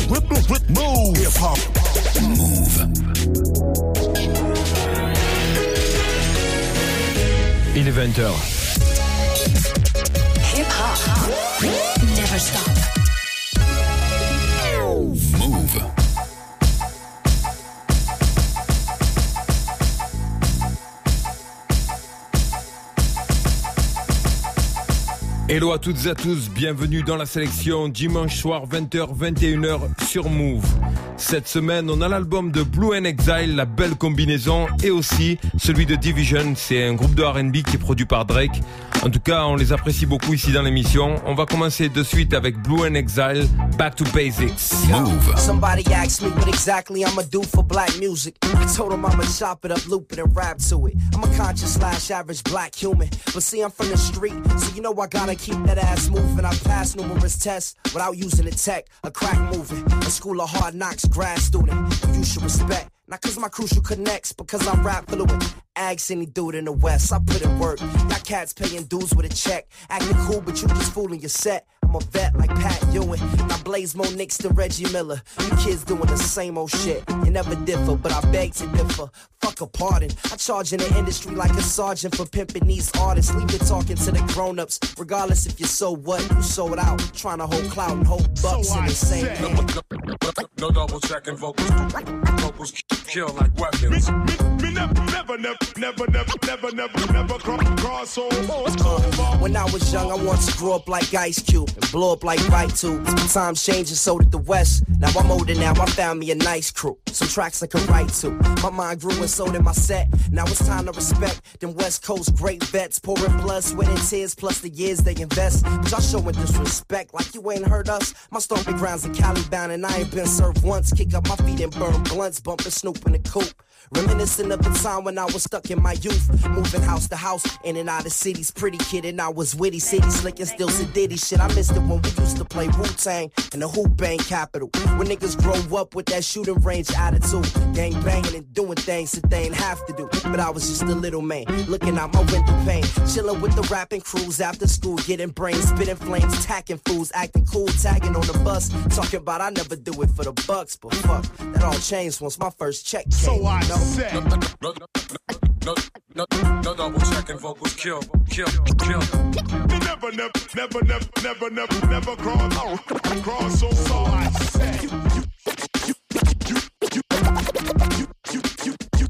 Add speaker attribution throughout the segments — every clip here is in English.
Speaker 1: Move. Hip hop.
Speaker 2: Move.
Speaker 3: Il est 20h.
Speaker 4: Hip hop. Never stop.
Speaker 2: Move.
Speaker 3: Hello à toutes et à tous, bienvenue dans la sélection dimanche soir 20h, 21h sur Move. Cette semaine, on a l'album de Blue and Exile, la belle combinaison, et aussi celui de Division, c'est un groupe de R&B qui est produit par Drake. En tout cas, on les apprécie beaucoup ici dans l'émission. On va commencer de suite avec Blue and Exile, Back to Basics.
Speaker 2: Move.
Speaker 5: Somebody asked me what exactly I'ma do for black music. I told them I'ma chop it up, loop it, and rap to it. I'm a conscious / average black human, but see I'm from the street, so you know I gotta keep that ass moving. I passed numerous tests without using the tech, a crack moving, a school of hard knocks grad student. You should respect, not cause my crucial connects, because I'm rap fluent. Ask any dude in the West, I put in work. Got cats paying dues with a check, acting cool but you just fooling your set. I'm a vet like Pat Ewing, I blaze more Knicks than Reggie Miller. You kids doing the same old shit, you never differ, but I beg to differ. Fuck a pardon, I charge in the industry like a sergeant for pimping these artists. Leave it talking to the grown-ups, regardless if you sold what, you sold out. Trying to hold clout and hold bucks so in the same hand.
Speaker 6: No double checking vocals kill like weapons. Me never cross over.
Speaker 5: When I was young, I wanted to grow up like Ice Cube and blow up like Right Tube. Times changing, so did the West. Now I'm older now, I found me a nice crew. Some tracks I can write to. My mind grew and so did my set. Now it's time to respect them West Coast great vets. Pouring blood, sweat, and tears, plus the years they invest. But y'all showing disrespect like you ain't heard us. My stomping grounds in Cali bound and I ain't been served once. Kick up my feet and burn blunts, bumping Snoop in the coupe. Reminiscing of the time when I was stuck in my youth, moving house to house, in and out of cities. Pretty kid and I was witty, city slick and still sedity. Shit, I missed it when we used to play Wu-Tang in the Hoop Bang capital. When niggas grow up with that shooting range attitude, gang banging and doing things that they ain't have to do. But I was just a little man, looking out my window pane, chilling with the rapping crews after school, getting brains, spitting flames, tacking fools, acting cool, tagging on the bus, talking about I never do it for the bucks. But fuck, that all changed once my first check came.
Speaker 6: So I said, no double checking vocals kill. Me never cross over. So I said, you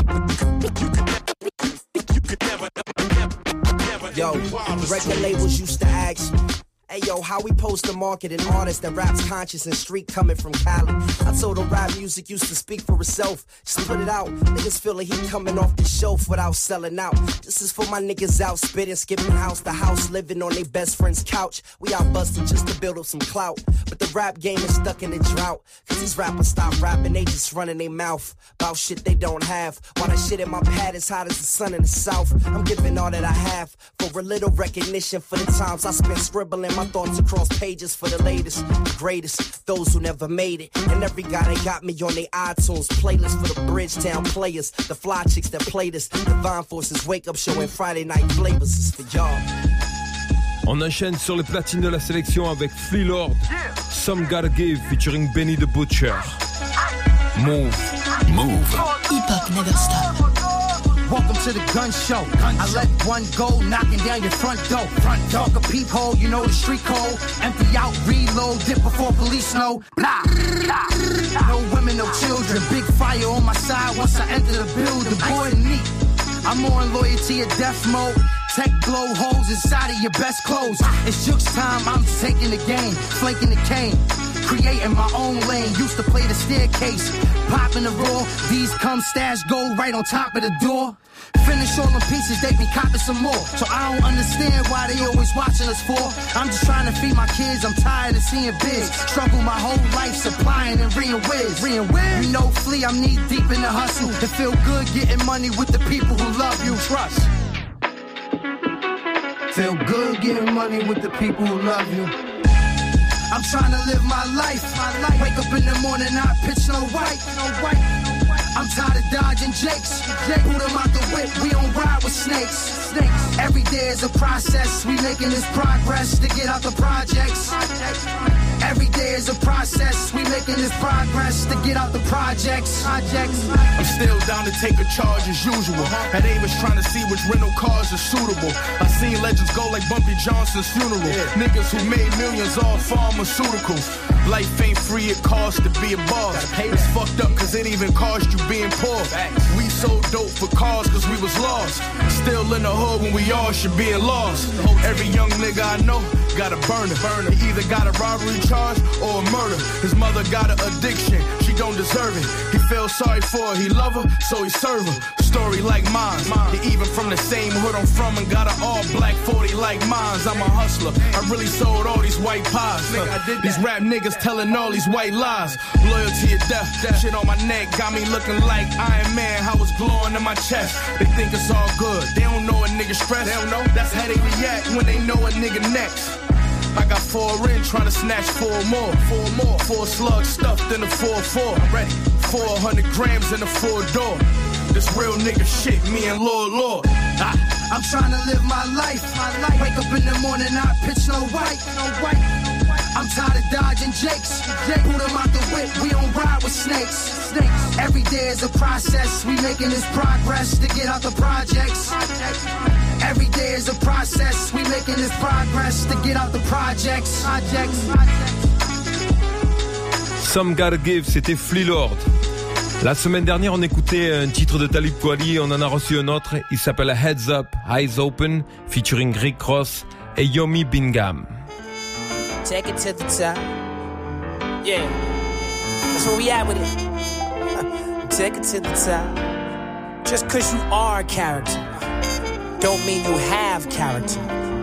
Speaker 6: could never.
Speaker 5: Yo, record labels used to ask me, hey yo, how we post to market an artist that raps conscious and street coming from Cali? I told them rap music used to speak for itself. Just put it out. Niggas feel like he coming off the shelf without selling out. This is for my niggas out spitting, skipping house to house, living on their best friend's couch. We out busting just to build up some clout. But the rap game is stuck in a drought. Cause these rappers stop rapping, they just running their mouth about shit they don't have. While that shit in my pad is hot as the sun in the south. I'm giving all that I have for a little recognition for the times I spent scribbling my thoughts across pages for the latest, the greatest, those who never made it. And every guy that got me on their iTunes playlist for the Bridgetown players, the fly chicks that played us, Divine Forces Wake Up Show and Friday Night Flavors is for y'all.
Speaker 3: On enchaîne sur les platines de la sélection avec Flea Lord, Some Gotta Give featuring Benny the Butcher. Move.
Speaker 4: Hip hop never stop.
Speaker 7: Welcome to the gun show. I let one go, knocking down your front door. Talk a peephole, you know the street code. Empty out, reload, dip before police know. Blah, blah. No women, no children. Big fire on my side once I enter the building. Boy, neat. I'm more in loyalty at death mode. Tech blow holes inside of your best clothes. It's Juke's time, I'm taking the game, flanking the cane. Creating my own lane, used to play the staircase. Popping the roar, these come stash gold right on top of the door. Finish all them pieces, they be copping some more. So I don't understand why they always watching us for. I'm just trying to feed my kids, I'm tired of seeing big. Struggle my whole life supplying and re-whiz. You know Flea, I'm knee deep in the hustle. To feel good getting money with the people who love you. Trust. Feel good getting money with the people who love you. I'm trying to live my life. Wake up in the morning, I pitch no white. I'm tired of dodging Jakes. Boot them out the whip, we don't ride with snakes. Every day is a process, we making this progress to get out the projects. Every day is a process, we making this progress to get out the projects.
Speaker 1: I'm still down to take a charge as usual. At Avis trying to see which rental cars are suitable. I seen legends go like Bumpy Johnson's funeral. Niggas who made millions off pharmaceuticals. Life ain't free, it costs to be a boss. It's fucked up cause it even cost you being poor. We sold dope for cars cause we was lost. Still in the hood when we all should be lost. Every young nigga I know got a burner. He either got a robbery charge or a murder. His mother got an addiction, she don't deserve it. He feels sorry for her, he love her, so he serve her. Story like mine, he even from the same hood I'm from and got an all black 40 like mine. I'm a hustler, I really sold all these white pies. These rap niggas telling all these white lies. Loyalty or death, shit on my neck got me looking like Iron Man. How it's glowing in my chest. They think it's all good, they don't know a nigga stress. They don't know, that's how they react when they know a nigga next. I got 4 in, trying to snatch 4 more. 4 slugs stuffed in a 4-4. I'm ready. 400 grams in a 4-door. This real nigga shit, me and Lord.
Speaker 7: I'm trying to live my life. Wake up in the morning, I pitch no white. I'm tired of dodging Jakes. Boot them out the whip, we don't ride with snakes. Every day is a process, we making this progress to get out the projects. Every day is a process, we making this progress to get out the projects.
Speaker 3: Some Gotta Give, c'était Flea Lord. La semaine dernière, on écoutait un titre de Talib Kweli, on en a reçu un autre, il s'appelle Heads Up, Eyes Open, featuring Rick Ross et Yomi Bingham.
Speaker 5: Take it to the top. Yeah, that's where we at with it. Take it to the top. Just cause you are a character don't mean you have character.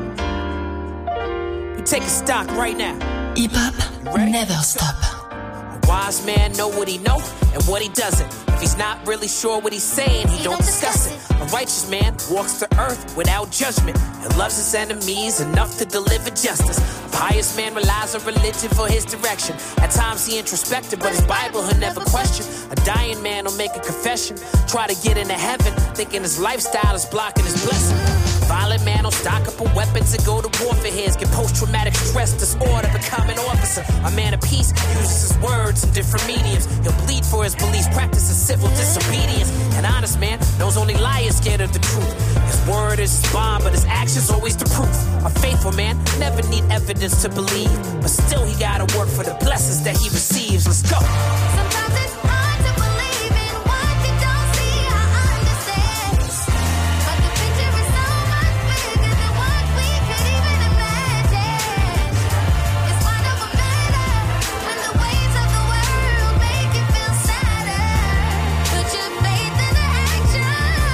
Speaker 5: We take a stock right now.
Speaker 4: Hip Hop never stop.
Speaker 5: A wise man know what he know and what he doesn't. If he's not really sure what he's saying, he don't discuss it. A righteous man walks the earth without judgment and loves his enemies enough to deliver justice. A pious man relies on religion for his direction. At times he introspective, but his Bible he'll never question. A dying man will make a confession, try to get into heaven, thinking his lifestyle is blocking his blessing. Violent man will stock up on weapons and go to war for his. Get post-traumatic stress disorder, become an officer. A man of peace uses his words in different mediums. He'll bleed for his beliefs, practices civil disobedience. An honest man knows only liars scared of the truth. His word is his bond, but his actions always the proof. A faithful man never need evidence to believe, but still he gotta work for the blessings that he receives. Let's go.
Speaker 8: Sometimes it's hard to believe in what you don't see or understand. But the picture is so much bigger than what we could even imagine. It's wonderful better when the waves of the world make you feel sadder. Put your faith into action,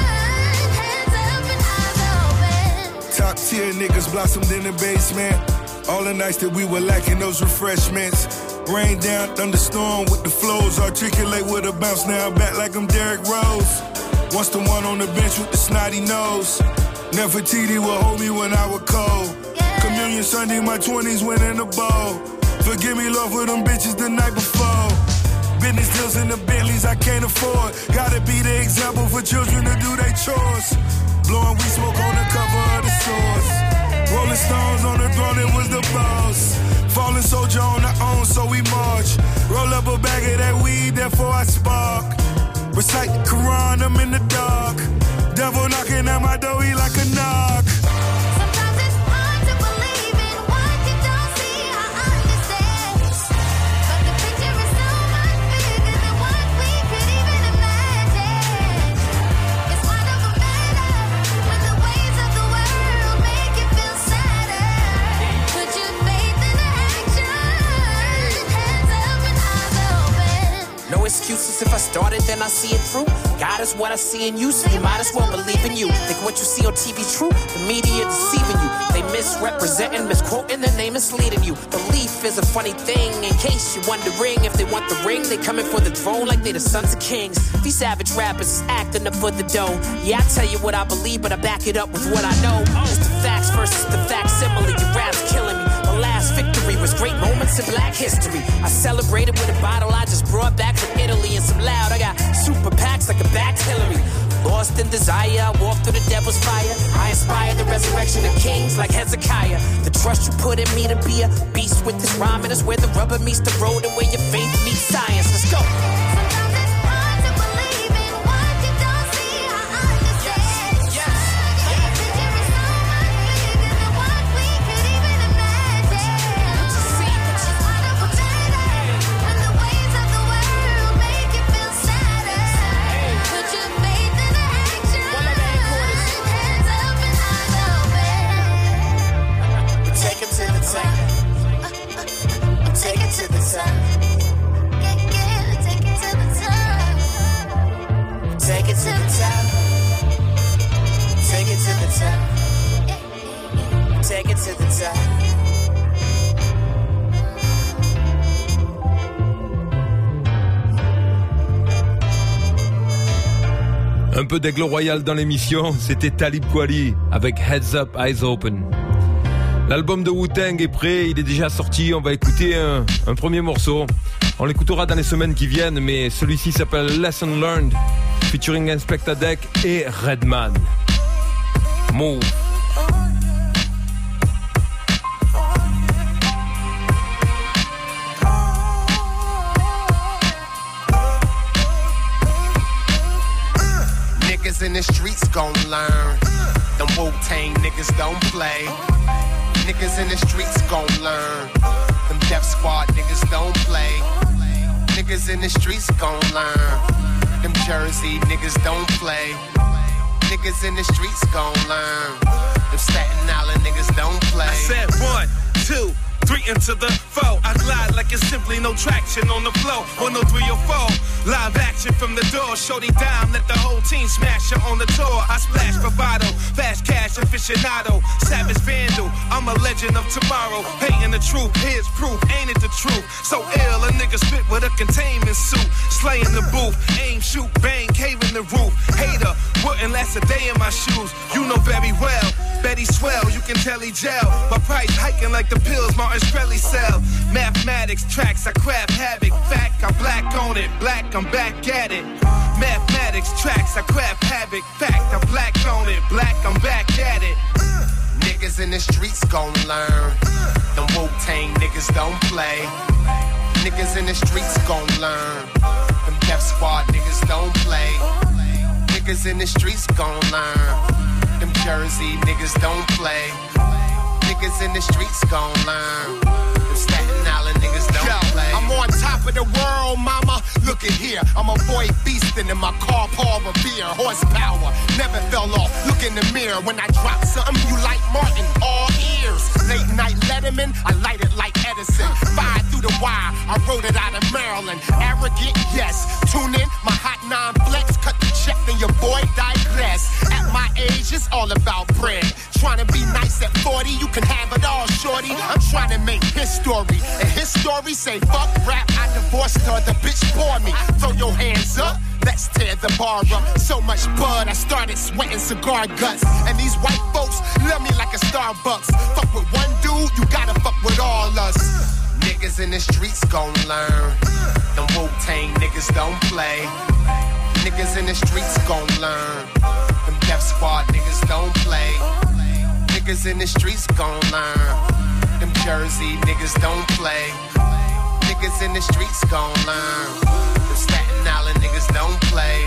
Speaker 8: hands up and eyes open.
Speaker 9: Top tier niggas blossomed in the basement. All the nights that we were lacking those refreshments. Rain down, thunderstorm with the flows. Articulate with a bounce, now I'm back like I'm Derrick Rose. Once the one on the bench with the snotty nose. Never TD would hold me when I was cold. Communion Sunday, my 20s winning the bowl. Forgive me, Lord, for them bitches the night before. Business deals in the Bentleys I can't afford. Gotta be the example for children to do their chores. Blowing weed smoke on the cover of the source. Rolling Stones on the throne, it was the boss. Fallen soldier on our own, so we march. Roll up a bag of that weed, therefore I spark. Recite the Quran, I'm in the dark. Devil knocking at my door, he like a knock.
Speaker 8: Sometimes it's hard to believe in what you don't see or understand. But the picture is so much bigger than what we could even imagine. It's wonderful better when the waves of the world make you feel sadder. Put your faith into action, hands up and eyes open.
Speaker 5: No excuses, if I started then I see it through. God is what I see in you, so you might as well believe in you. Think what you see on TV true, the media deceiving you. They misrepresenting, misquoting, their name is leading you. Belief is a funny thing, in case you're wondering. If they want the ring, they coming for the throne like they the sons of kings. These savage rappers is acting up for the dough. Yeah, I tell you what I believe, but I back it up with what I know. It's the facts versus the facsimile, your rap's killing me. My last victory was great moments in black history. I celebrated with a bottle I just brought back from Italy and some loud. I got super packs like a backed Hillary.
Speaker 10: Lost in desire, I walk through the devil's fire. I inspire the resurrection of kings like Hezekiah. The trust you put in me to be a beast with this rhyming is where the rubber meets the road and where your faith meets science. Let's go.
Speaker 3: Un peu d'aigle royal dans l'émission, c'était Talib Kweli avec Heads Up, Eyes Open. L'album de Wu-Tang est prêt, il est déjà sorti, on va écouter un premier morceau. On l'écoutera dans les semaines qui viennent, mais celui-ci s'appelle Lesson Learned, featuring Inspector Deck et Redman. Move.
Speaker 11: In the streets gon' learn. Them Wu-Tang niggas don't play. Niggas in the streets gon' learn. Them Def Squad niggas don't play. Niggas in the streets gon' learn. Them Jersey niggas don't play. Niggas in the streets gon' learn. Them Staten Island niggas don't play.
Speaker 12: I said 1, 2, 3 into the 4. I glide like it's simply no traction on the floor. 1, 2, 3 or 4. Live action from the door. Shorty dime, let the whole team smash her on the tour. I splash bravado, fast cash aficionado, savage vandal. I'm a legend of tomorrow. Hating the truth, here's proof, ain't it the truth? So ill, a nigga spit with a containment suit. Slaying the booth, aim, shoot, bang, cave in the roof. Hater, wouldn't last a day in my shoes. You know very well, Betty swell, you can tell he gel. My price hiking like the pills Martin Shkreli sell. Mathematics, tracks, I craft havoc. Fact, I'm black on it, black, I'm back at it. Mathematics, tracks, I craft havoc. Fact, I'm black on it, black, I'm back at it.
Speaker 11: Niggas in the streets gon' learn. Them Wu-Tang niggas don't play. Niggas in the streets gon' learn. Them Def Squad niggas don't play. Niggas in the streets gon' learn. Them Jersey niggas don't play. Niggas in the streets gon' learn. Them Staten Island niggas don't play. I'm on top of the world, mama. Look at here. I'm a boy beastin' in my car, Paul Revere. Horsepower, never fell off. Look in the mirror when I drop something you like Martin. All ears. Late night Letterman, I light it like Edison. Fire through the wire, I wrote it out of Maryland. Arrogant, yes. Tune in, my hot 9 flex. Cut the check, then your boy digress. At my age, it's all about bread. Trying to be nice at 40, you can have it all, shorty. I'm trying to make history. And his story say, fuck rap, I divorced her, the bitch bore me. Throw your hands up, let's tear the bar up. So much bud, I started sweating cigar guts. And these white folks love me like a Starbucks. Fuck with one dude, you gotta fuck with all us. Niggas in the streets gon' learn. Them Wu-Tang niggas don't play. Niggas in the streets gon' learn. Them Def Squad niggas don't play. Niggas in the streets gon' learn. Them Jersey niggas don't play. Niggas in the streets gon' learn. Them Staten Island niggas don't play.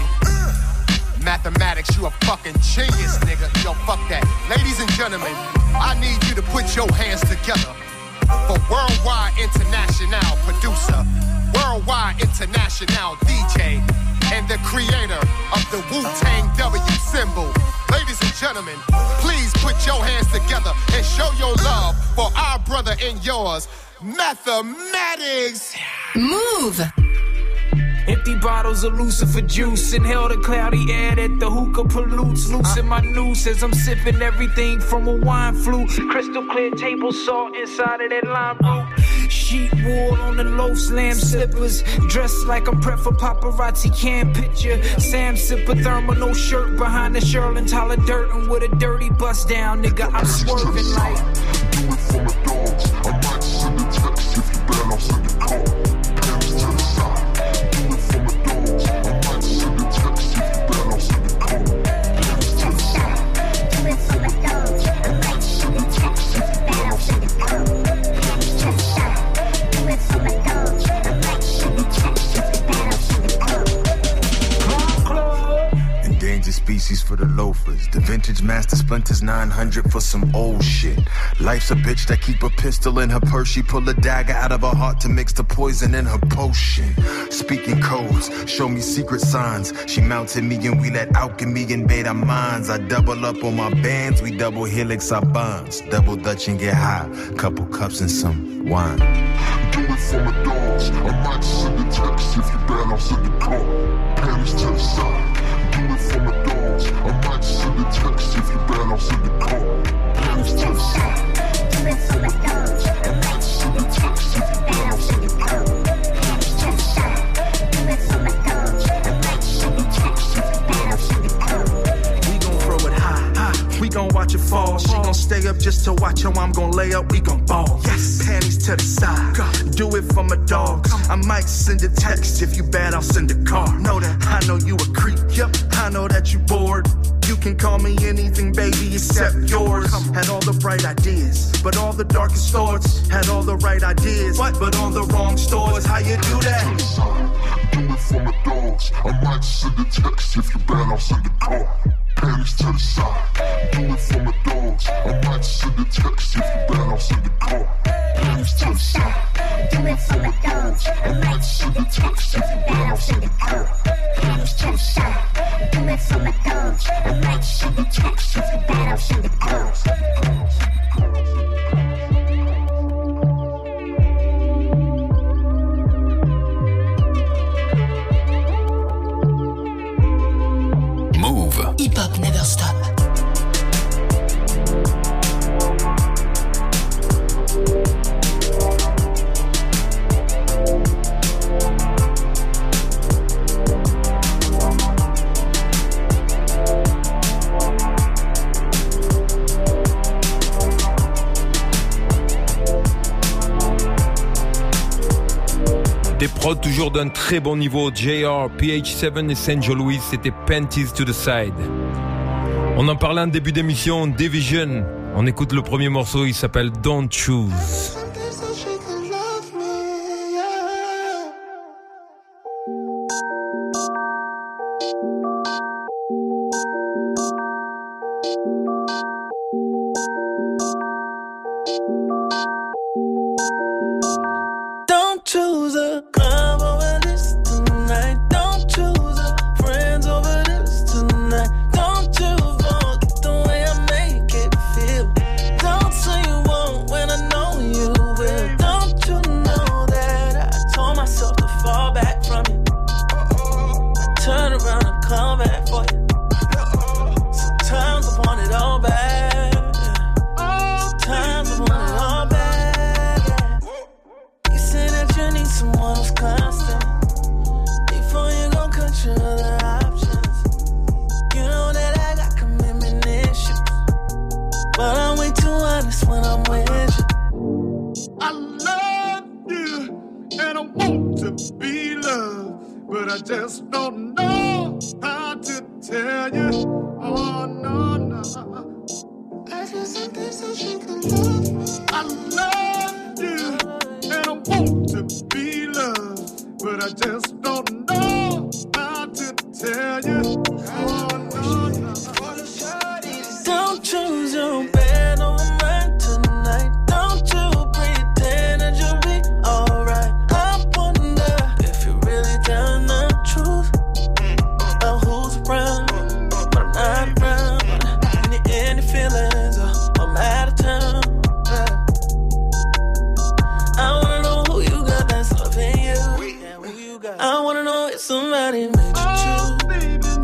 Speaker 11: Mathematics, you a fucking genius, nigga. Yo, fuck that. Ladies and gentlemen, I need you to put your hands together for Worldwide International producer, Worldwide International DJ, and the creator of the Wu-Tang W symbol. Ladies and gentlemen, please put your hands together and show your love for our brother and yours, Mathematics.
Speaker 4: Move.
Speaker 10: Empty bottles of Lucifer juice. Inhale the cloudy air that the hookah pollutes. Loosen my noose as I'm sipping everything from a wine flute. Crystal clear table salt inside of that lime root. Sheet wool on the loafs, lamb slippers. Dressed like I'm prepped for paparazzi, can't picture. Sam sipper thermal, no shirt behind the Sherlin Tyler dirt. And with a dirty bust down, nigga, I'm swerving like.
Speaker 13: Do it for my dogs. I might send a text if you bad, I'll send a call. Pants to the side. Do it for my dogs. I might send a text if you bad, I'll send a call.
Speaker 14: Macy's for the loafers. The vintage Master Splinters 900 for some old shit. Life's a bitch that keep a pistol in her purse. She pull a dagger out of her heart to mix the poison in her potion. Speaking codes, show me secret signs. She mounted me and we let alchemy invade our minds. I double up on my bands, we double helix our bonds. Double Dutch and get high, couple cups and some wine.
Speaker 13: Do it for my dogs. I might send a text if you bad, I'll send a call. Panties to the side. Do it for my dogs. I might send a text if you bad, I'll send a call. Panties to the side. Do it for my dogs. I might send a text if you bad, I'll send a call. Panties to the side. Do it for my dogs. I might send a text if you bad, I'll send a call.
Speaker 1: We gon' throw it high, we gon' watch it fall. She gon' stay up just to watch how I'm gon' lay up, we gon' ball. Yes, panties to the side, do it for my dogs. I might send a text, if you bad, I'll send a car. Know that, I know you a creep, yep, I know that you bored. You can call me anything, baby, except yours. Had all the bright ideas, but all the darkest thoughts. Had all the right ideas, but on the wrong stores. How you do that?
Speaker 13: Do it for my dogs. I might send a text if you bad, I'll send a call. Panties to the side. Do it for my dogs. I might send a text if you bad, I'll send a call. Panties to the side. Do it for my dogs. I might send a text if you bad, I'll send a call. Panties to the side. Do it for my dogs. I might send a text if you bad, I'll send a call.
Speaker 4: Hip Hop Never Stop.
Speaker 3: Des prods toujours d'un très bon niveau. JR, PH7 et St. Joe Louis, c'était Panties to the Side. On en parlait en début d'émission, Division. On écoute le premier morceau, il s'appelle Don't Choose.
Speaker 15: Don't choose a club over this tonight. Don't choose a friends over this tonight. Don't you want the way I make it feel? Don't say you won't when I know you will. Don't you know that I told myself to fall back from you? I turn around and come back for you. Sometimes I want it all back. Sometimes I want it all back. You need someone who's constant before you gon' cut your other options. You know that I got commitment issues, but I'm way too honest when I'm with you.
Speaker 1: I love you and I want to be loved, but I just don't know how to tell you. Oh no, no. I just think that you can love me. I love you and I want to be loved, but I just don't know how to tell you. Oh no, no.
Speaker 15: Don't choose your bed over mine tonight. Don't you pretend that you'll be alright. I wonder if you're really telling the truth about who's around when I'm not around. Any feelings I'm out of town. I wanna know who you got that's loving you. I wanna know if somebody made you choose.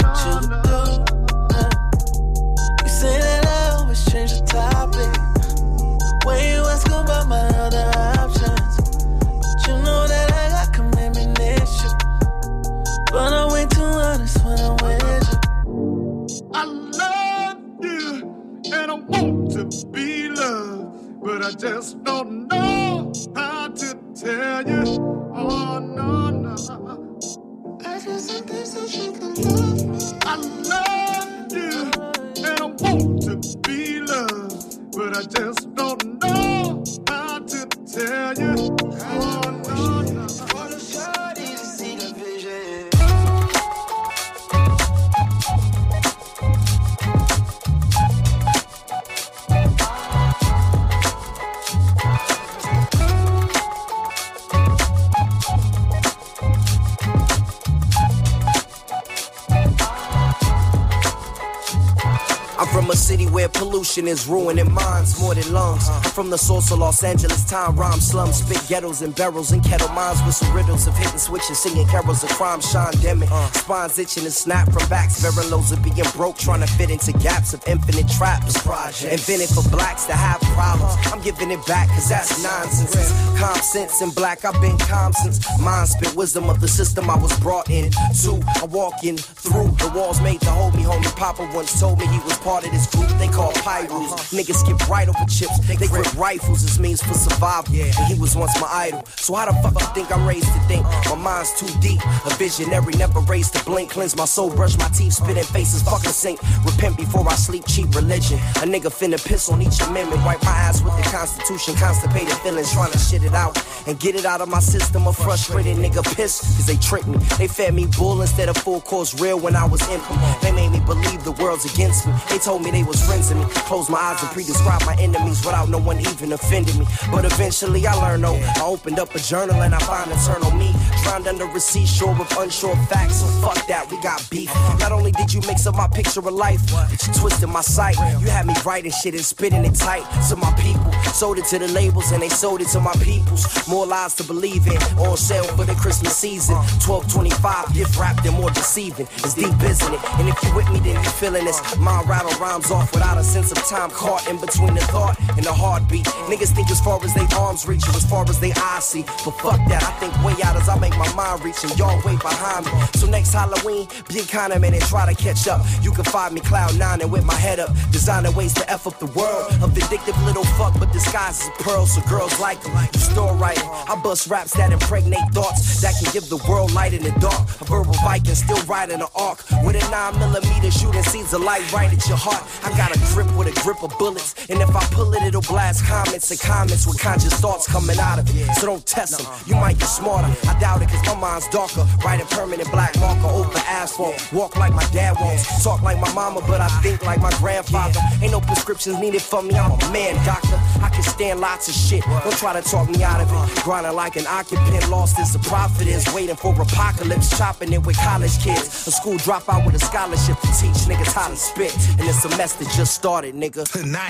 Speaker 5: from a city where pollution is ruining minds more than lungs. I'm from the source of Los Angeles, time rhyme slums, spit ghettos and barrels and kettle mines with some riddles of hitting switches, singing carols of crime, Sean Deming. Spines itching and snap from backs, bearing loads of being broke, trying to fit into gaps of infinite traps. Invented for blacks to have problems. I'm giving it back, cause that's nonsense. Calm sense in black, I've been calm since mind spit wisdom of the system I was brought in to. I'm walking through the walls made to hold me. Homie Papa once told me he was part of this group they call Pyrus. Niggas skip right over chips, they grip rifles as means for survival. And he was once my idol. So how the fuck you think I'm raised to think? My mind's too deep, a visionary, never raised to blink. Cleanse my soul, brush my teeth, spit in faces, fucking sink. Repent before I sleep, cheap religion. A nigga finna piss on each amendment, wipe my ass with the Constitution, constipated feelings, trying to shit it out and get it out of my system. A frustrated nigga pissed, cause they tricked me. They fed me bull instead of full course real when I was empty. They made me believe the world's against me. They told me they was friends of me. Closed my eyes and pre-described my enemies without no one even offending me. But eventually I learned, oh, I opened up a journal and I found eternal me. Drowned under a seashore with unsure facts, so fuck that, we got beef. Not only did you mix up my picture of life, but you twisted my sight. You had me writing shit and spitting it tight to my people. Sold it to the labels and they sold it to my peoples. More lies to believe in, on sale for the Christmas season. 12.25, gift wrapped and more deceiving. It's deep, isn't it? And if you with me, then you feeling this. Mind rattle rhymes off without a sense of time, caught in between the thought and the heartbeat. Niggas think as far as they arms reach or as far as they eyes see. But fuck that, I think way out as I make my mind reach and y'all way behind me. So next Halloween, be a kind of man and try to catch up. You can find me cloud nine and with my head up, designing ways to F up the world. A vindictive little fuck, but disguised as pearls, so girls like them. You store writing, I bust raps that impregnate thoughts that can give the world light in the dark. A verbal Viking still riding an arc with a 9mm shooting seeds of light right at your heart. I got a grip with a grip of bullets, and if I pull it, it'll blast comments and comments with conscious thoughts coming out of it. So don't test them, you might get smarter. I doubt it, cause my mind's darker. Writing permanent black marker over asphalt. Walk like my dad walks, talk like my mama, but I think like my grandfather. Ain't no prescriptions needed for me, I'm a man, doctor. I can stand lots of shit, don't try to talk me out of it. Grinding like an occupant, lost as a prophet is. Waiting for apocalypse, chopping it with college kids. A school dropout with a scholarship to teach niggas how to spit. And the semester just started, nigga.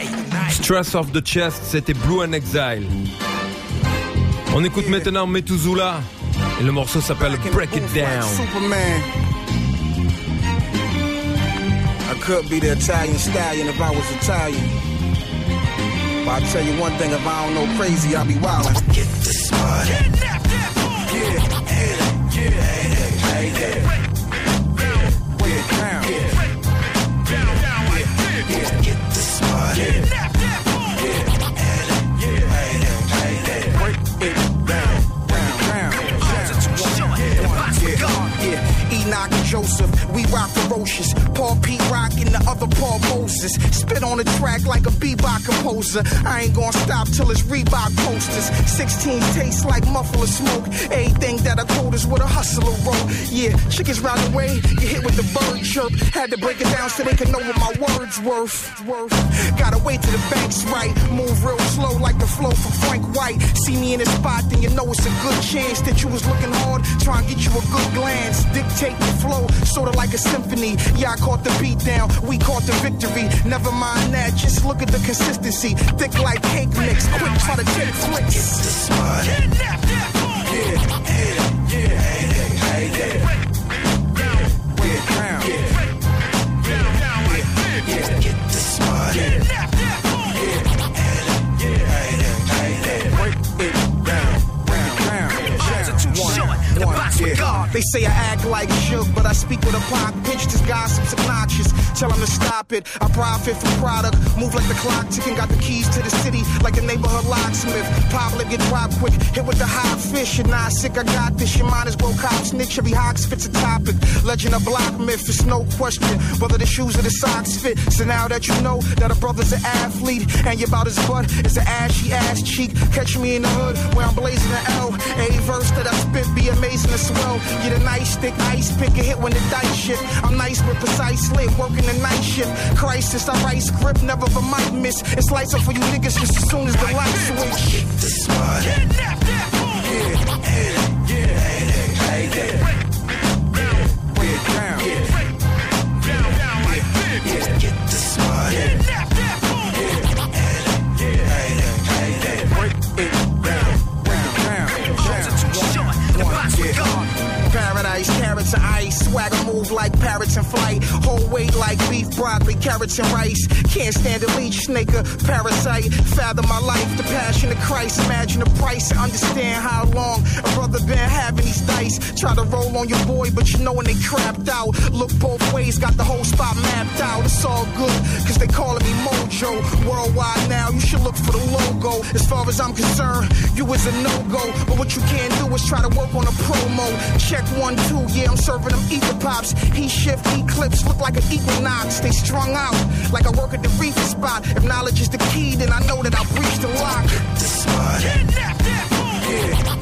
Speaker 3: Stress off the chest, c'était Blue and Exile. On écoute maintenant Methuselah et le morceau s'appelle Break It Down.
Speaker 16: Superman. I could be the Italian stallion if I was Italian. But I'll tell you one thing, if I don't know crazy, I'll be wildin'. Get this money.
Speaker 7: Enoch and Joseph, we rock ferocious. Paul Pete Rock and the other Paul Moses. Spit on the track like a bebop composer. I ain't gonna stop till it's Reebok posters. 16 tastes like muffler smoke. Everything that I quote is with a hustler roll. Yeah, chickens round the way, you hit with the bird chirp. Had to break it down so they can know what my words worth. Gotta wait till the bank's right. Move real slow like the flow from Frank White. See me in the spot, then you know it's a good chance that you was looking hard, trying to get you a good glance. Dictate the flow, sorta like a symphony. Yeah, I caught the beat down, we caught the victory. Never mind that, just look at the consistency. Thick like cake mix, quick try to take flicks. Get this money. Kidnap that boy. Get this money. They say I act like shook, but I speak with a pop pitch. This gossip's obnoxious. Tell them to stop it. I profit from product. Move like the clock ticking. Got the keys to the city like a neighborhood locksmith. Pablo get dropped quick. Hit with the hot fish. You're not sick, I got this. Your mind is well cop snitch. Every Hawks fits a topic. Legend of block myth. It's no question whether the shoes or the socks fit. So now that you know that a brother's an athlete and you're about his butt is an ashy ass cheek. Catch me in the hood where I'm blazing the L. A verse that I spit be amazing as well. Get a nice stick, ice pick a hit when the dice shit. I'm nice with precise slit, working the night shift. Crisis, I write script, never the mic miss. It's lights up for you niggas just as soon as the light switch. Get this money. Kidnap that boy. Break it down. Get this money.
Speaker 16: paradise. Carrots and ice, swagger move like parrots in flight. Whole weight like beef, broccoli, carrots and rice. Can't stand a leech, snake, a parasite. Fathom my life, the passion of Christ. Imagine the price and understand how long a brother been having these dice. Try to roll on your boy, but you know when they crapped out. Look both ways, got the whole spot mapped out. It's all good, cause they calling me Mojo. Worldwide now, you should look for the logo. As far as I'm concerned, you is a no-go. But what you can't do is try to work on a promo. Check 1, 2, yeah, I'm serving them ether pops. Heat shift, eclipse, look like an equinox. They strung out, like I work at the reefer spot. If knowledge is the key, then I know that I'll breach the lock. This spot. Kidnap that fool.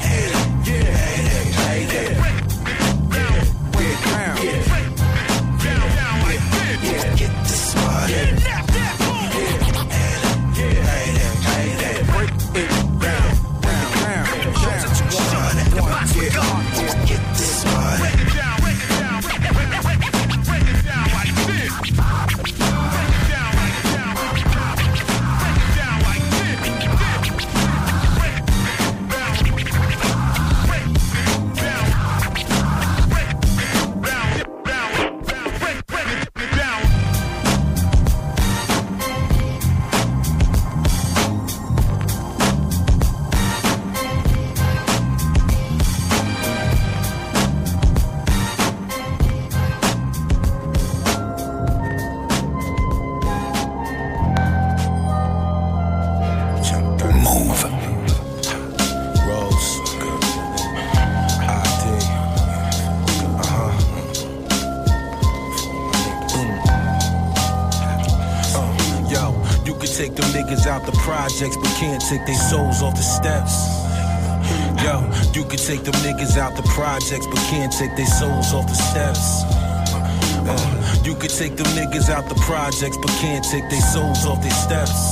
Speaker 16: Get the spot. Kidnap that fool. Break it down. Get this spot. Break it down. Break it down like this. Break it down like this.
Speaker 17: take them niggas out the projects, but can't take their souls off the steps. Yo, you can take them niggas out the projects, but can't take their souls off the steps. You could take them niggas out the projects, but can't take their souls off their steps.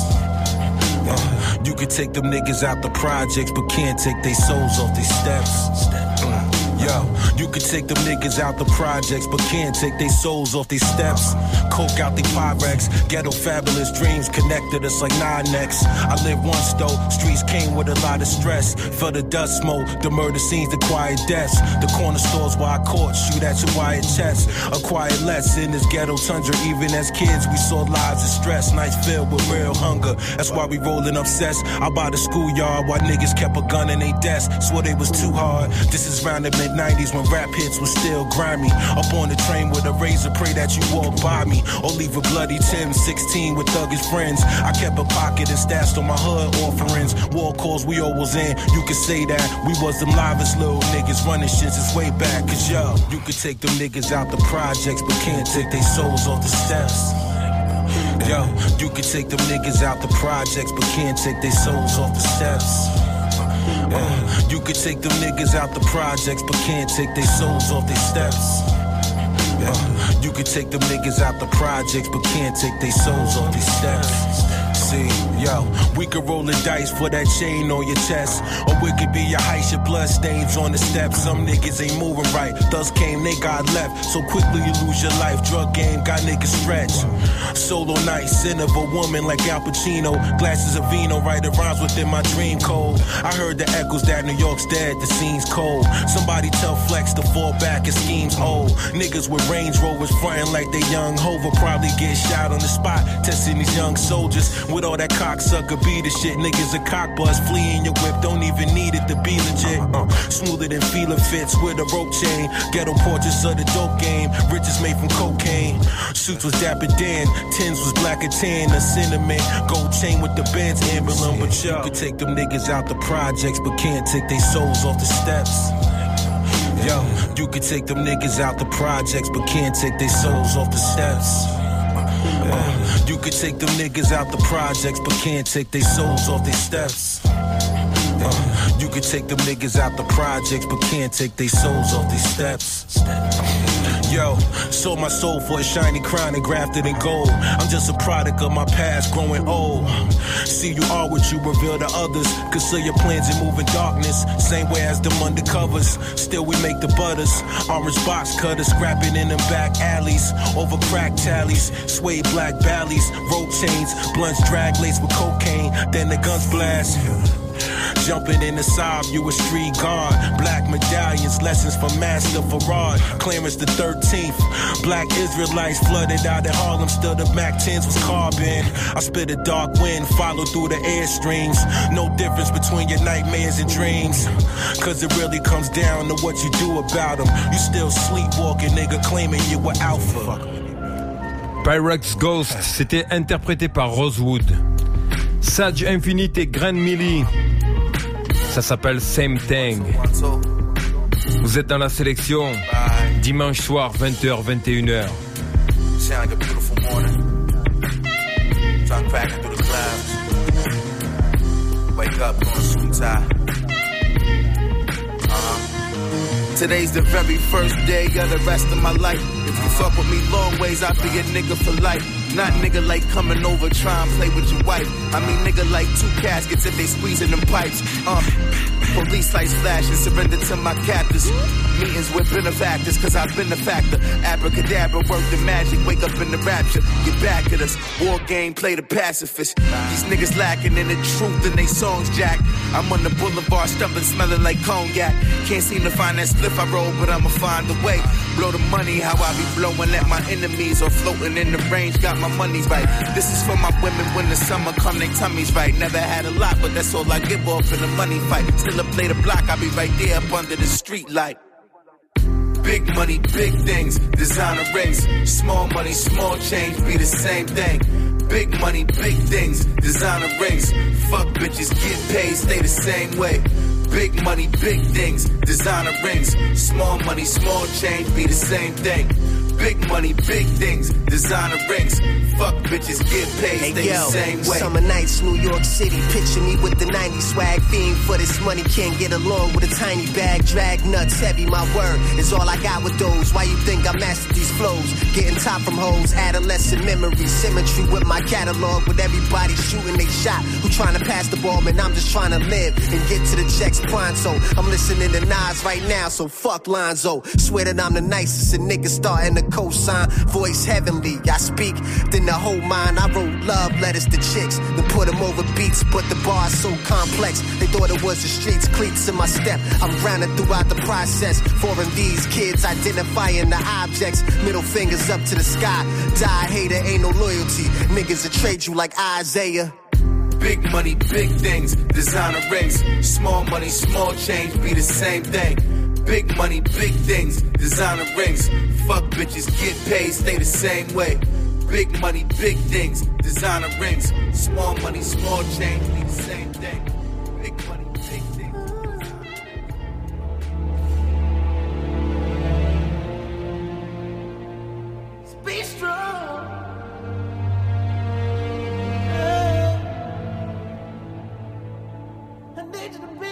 Speaker 17: You could take them niggas out the projects, but can't take their souls off their steps. Yo, you could take them niggas out the projects, but can't take their souls off their steps. Coke out the Pyrex, ghetto fabulous dreams connected us like 9X. I lived once though, streets came with a lot of stress. Felt the dust smoke, the murder scenes, the quiet deaths. The corner stores where I caught, shoot at your wide chest. Acquired less in this ghetto tundra, even as kids we saw lives of stress. Nights filled with real hunger, that's why we rolling obsessed. Out by the schoolyard while niggas kept a gun in they desk. Swore they was too hard, this is round the mid-90s when rap hits was still grimy. Up on the train with a razor, pray that you walk by me. Or leave a bloody Tim, 16 with thuggish friends. I kept a pocket and stashed on my hood offerings. War calls we all was in, you could say that. We was them livest little niggas running shit since way back. Cause yo, you could take them niggas out the projects, but can't take their souls off the steps. Yo, you could take them niggas out the projects, but can't take their souls off the steps. You could take them niggas out the projects, but can't take their souls off their steps. You could take them niggas out the projects, but can't take their souls off their steps. See, yo, we could roll the dice for that chain on your chest, or we could be your heist, your blood stains on the steps. Some niggas ain't moving right, thus came, they got left. So quickly you lose your life, drug game got niggas stretched. Solo night, sin of a woman like Al Pacino. Glasses of vino, writing rhymes within my dream code. I heard the echoes that New York's dead, the scene's cold. Somebody tell Flex to fall back, his scheme's old. Niggas with Range Rovers frontin' like they young Hova probably get shot on the spot, testing these young soldiers. With all that cocksucker beat the shit, niggas a cock buzz, flee in your whip, don't even need it to be legit. Smoother than feeling fits with a rope chain. Ghetto portraits of the dope game, riches made from cocaine. Suits was Dapper Dan, tins was black and tan, a cinnamon gold chain with the Benz emblem. But yo, you could take them niggas out the projects, but can't take their souls off the steps. Yo, you could take them niggas out the projects, but can't take their souls off the steps. You could take them niggas out the projects, but can't take their souls off their steps. You could take them niggas out the projects, but can't take their souls off their steps. Yo, sold my soul for a shiny crown and grafted in gold. I'm just a product of my past growing old. See, you are what you reveal to others. Conceal your plans and move in darkness. Same way as them undercovers. Still we make the butters. Orange box cutters, scrapping in them back alleys. Over crack tallies, suede black valleys. Rope chains, blunts drag laced with cocaine. Then the guns blast. Jumping in the Saab, you a street guard. Black medallions, lessons from Master Farad. Clarence the 13th. Black Israelites flooded out at Harlem, still the Mac 10s was carbon. I spit a dark wind, follow through the airstreams. No difference between your nightmares and dreams. Cause it really comes down to what you do about them. You still sleepwalking, nigga, claiming you were alpha.
Speaker 3: Pyrex Ghost, c'était interprété par Rosewood. Sage Infinite et Grand Millie. Ça s'appelle Same Thing. Vous êtes dans la sélection. Dimanche soir, 20h, 21h.
Speaker 18: Sound like a beautiful morning. Sun cracking through the clouds. Wake up, going suit and tie. Today's the very first day of the rest of my life. If you fuck with me long ways, I'll be a nigga for life. Not nigga like coming over, try and play with your wife. I mean nigga like two caskets if they squeezing them pipes. Police lights flash and surrender to my captors. Meetings with benefactors, cause I've been the factor. Abracadabra, work the magic, wake up in the rapture. Get back at us, war game, play the pacifist. These niggas lacking in the truth in they songs, Jack. I'm on the boulevard, stumping, smelling like cognac. Can't seem to find that spliff I roll, but I'ma find a way. Blow the money, how I be blowing at my enemies or floating in the range, got my money's right. This is for my women when the summer come, they tummies right. Never had a lot, but that's all I give off in the money fight. Still a play the block, I be right there up under the street light. Big money, big things, designer rings. Small money, small change, be the same thing. Big money, big things, designer rings. Fuck bitches, get paid, stay the same way. Big money, big things, designer rings. Small money, small change, be the same thing. Big money, big things, designer rings. Fuck bitches, get paid, stay the same way.
Speaker 5: Summer nights, New York City. Picture me with the 90s swag. Fiend for this money, can't get along with a tiny bag. Drag nuts heavy, my word is all I got with those. Why you think I mastered these flows? Getting top from hoes, adolescent memories. Symmetry with my catalog, with everybody shooting they shot. Who trying to pass the ball, man, I'm just trying to live and get to the checks pronto. I'm listening to Nas right now, so fuck Lonzo. Swear that I'm the nicest and niggas starting to cosign. Voice heavenly, I speak, then the whole mind. I wrote love letters to chicks, then put them over beats, but the bar's so complex. They thought it was the streets, cleats in my step. I'm rounded throughout the process. Foreign these kids, identifying the objects. Middle fingers up to the sky. Die hater, ain't no loyalty. Niggas will trade you like Isaiah.
Speaker 18: Big money, big things, designer rings. Small money, small change, be the same thing. Big money, big things, designer rings. Fuck bitches, get paid, stay the same way. Big money, big things, designer rings. Small money, small change, be the same thing. Big money, big things.
Speaker 15: Be strong. I need you to be.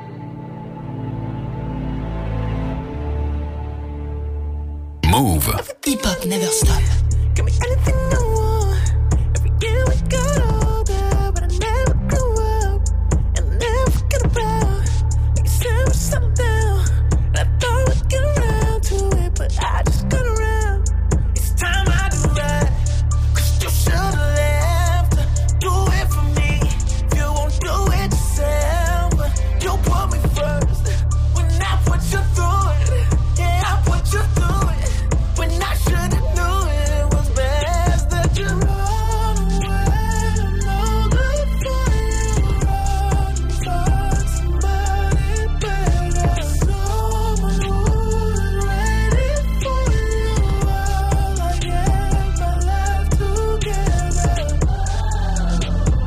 Speaker 2: Move.
Speaker 4: Hip hop never stop.
Speaker 15: Give me anything I want. Every year we got older, but I never grew up. And I never forget about. Like you said, we settled down. And I thought we'd get around to it, but I just got around. It's time I do right. 'Cause you should've left. Do it for me. If you won't do it yourself, you put me first. When I put you through it, yeah, I put you through it. When I should've knew it was best that you run away. No good for you. Run and find somebody better. Someone who's ready for you. All I gave my life together. Run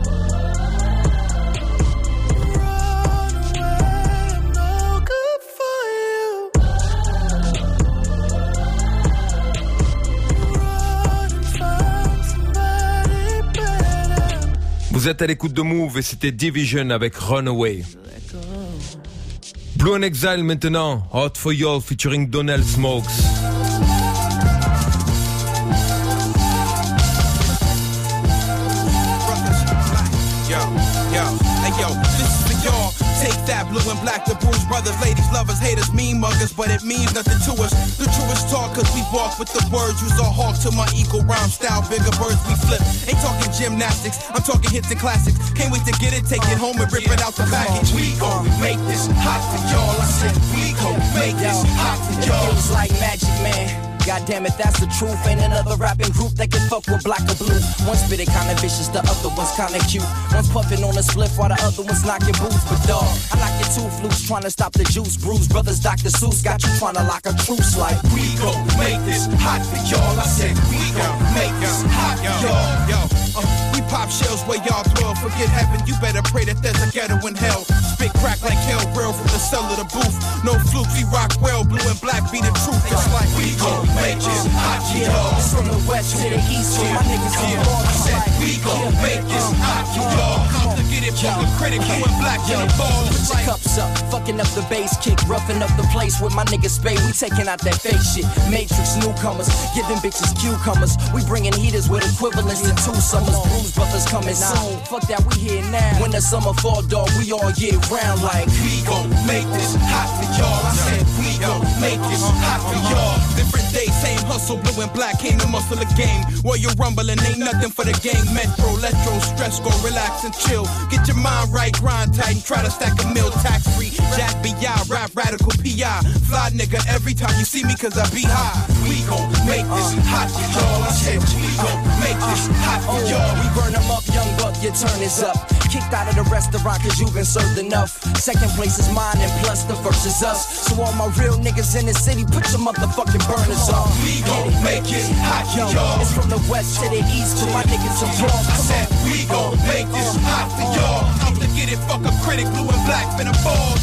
Speaker 15: away. No good for you.
Speaker 3: Vous êtes à l'écoute de Move et c'était Division avec Runaway. Blue and Exile maintenant, Hot for You featuring Donnell Smokes.
Speaker 19: Yo, this is for y'all. Take that, blue and black, the bruised brothers, ladies, lovers, haters, mean muggers, but it means nothing to us. The truest talk cause we walk with the words. Use our hawk to my equal rhyme style. Bigger birds we flip. Ain't talking gymnastics, I'm talking hits and classics. Can't wait to get it, take it home and rip it out the package.
Speaker 5: We gon' make this hot for y'all. I said we gon' make this hot for y'all. It was like magic, man. God damn it, that's the truth. Ain't another rapping group that can fuck with black or blue. One spit it kinda vicious, the other one's kinda cute. One's puffing on a spliff while the other one's knocking boots. But dog, I like your two flutes trying to stop the juice. Bruise brothers, Dr. Seuss got you trying to lock a truce. Like we gon' make this hot for y'all. I said we gon' make this hot for y'all.
Speaker 19: We pop shells where y'all dwell. Forget heaven, you better pray that there's a ghetto in hell. Spit crack like hell, real from the cell of the booth. No flukes, we rock well, blue and black be the truth. It's like we gon' make this hot for y'all.
Speaker 5: From the west to the east, so my niggas on the north.
Speaker 19: I said we gon' make this hot for y'all. Come to get it from the critic, blue and black in the ball.
Speaker 5: Put your cups up, fucking up the bass kick, roughing up the place with my niggas spade. We taking out that fake shit. Matrix newcomers, giving bitches cucumbers. We bringing heaters with equivalents to 2 summers. Bruise brothers coming soon. Fuck that, we here now. When the summer fall, dog, we all year round. Like
Speaker 19: we gon' make this hot for y'all. I said we gon' make this hot for y'all. Different day, same hustle, blue and black, came to muscle the game. While you're rumbling, ain't nothing for the game. Metro, electro, stress, go relax and chill. Get your mind right, grind tight, and try to stack a meal. Tax free, Jack B.I., rap radical P.I. Fly nigga every time you see me, cause I be high. We gon' make this hot for y'all. I said we gon' make this hot for y'all.
Speaker 5: We burn them up, young buck, your turn is up. Kicked out of the restaurant cause you've been served enough. Second place is mine and plus the first is us. So all my real niggas in the city, put your motherfucking burners on.
Speaker 19: We gon' make it hot for y'all.
Speaker 5: It's from the west to the east to my niggas abroad.
Speaker 19: I said we gon' make this hot for y'all. I'm to get it, fuck a critic, blue and black, finna fall.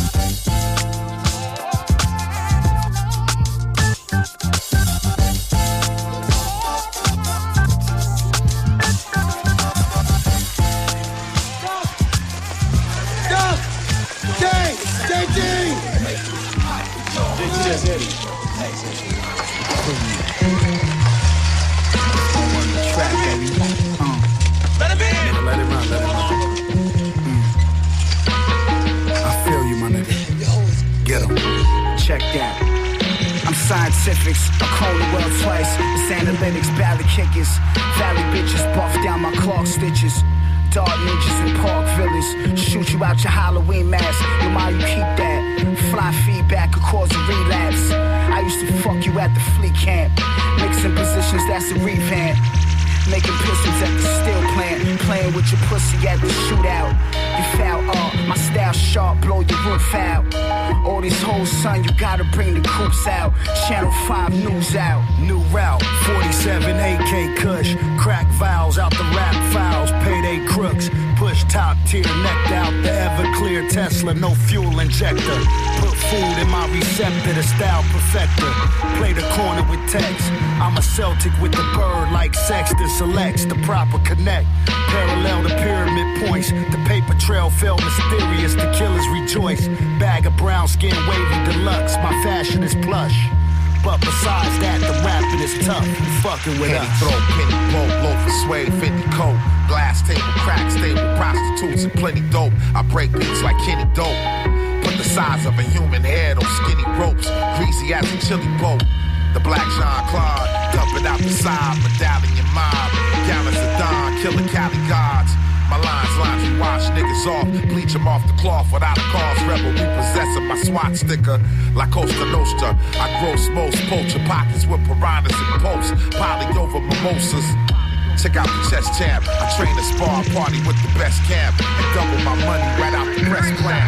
Speaker 7: Check that. I'm scientifics, I call the world twice. It's analytics, ballad kickers, valley bitches, buff down my Clark stitches. Dart ninjas in Park Villas, shoot you out your Halloween mask. Your mind, you keep that. Fly feedback could cause a relapse. I used to fuck you at the flea camp. Mixing positions, that's a revamp. Making pistols at the steel plant. Playing with your pussy at the shootout. You foul up, my style sharp, blow your roof out. All these hoes, son, you gotta bring the coops out. Channel 5 news out.
Speaker 20: New route, 47 AK Kush. Crack vials out the rap files. Payday crooks, push top tier, necked out. The Everclear Tesla, no fuel injector. Put food in my receptor, the style perfecter. Play the corner with text. I'm a Celtic with the bird like Sexton selects the proper connect. Parallel to pyramid points. The paper trail fell mysterious. The killers rejoice. Bag of brown skin wavy deluxe. My fashion is plush. But besides that, the rapping is tough. You fucking with
Speaker 21: penny
Speaker 20: us.
Speaker 21: throat, penny boat, loaf of suede, 50 coat. Glass table, crack stable, prostitutes and plenty dope. I break beats like Kenny Dope. Put the size of a human head on skinny ropes. Greasy as a chili boat. The black Jean-Claude, dumping out the side, medallion mob. Gallons of Don, killer Cali gods. My lines we wash niggas off, bleach them off the cloth without a cause. Rebel repossessing my SWAT sticker like Costa Nostra. I gross most, poach your pockets with piranhas and posts, poly over mimosas. Check out the chest champ. I train a spar party with the best camp and double my money right out the press plan.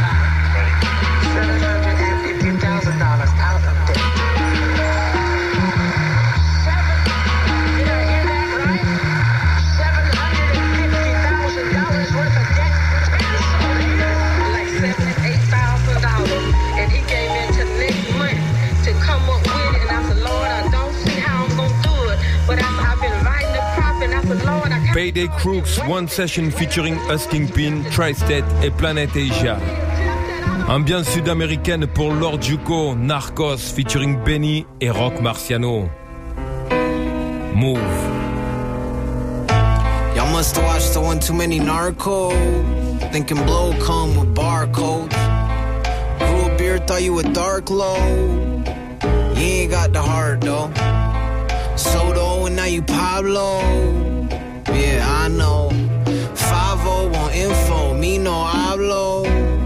Speaker 21: $750,000 out of debt.
Speaker 3: Payday Crooks, One Session featuring Husking Pin, Tri-State et Planet Asia. Ambiance sud-américaine pour Lord Juco, Narcos featuring Benny et Rock Marciano. Move.
Speaker 22: Y'all must have watched the one too many Narco. Thinking blow come with barcodes. Grew a beard, thought you a dark low. You ain't got the heart though. Soto and now you Pablo. Yeah, I know. 5-0 on info, me no hablo.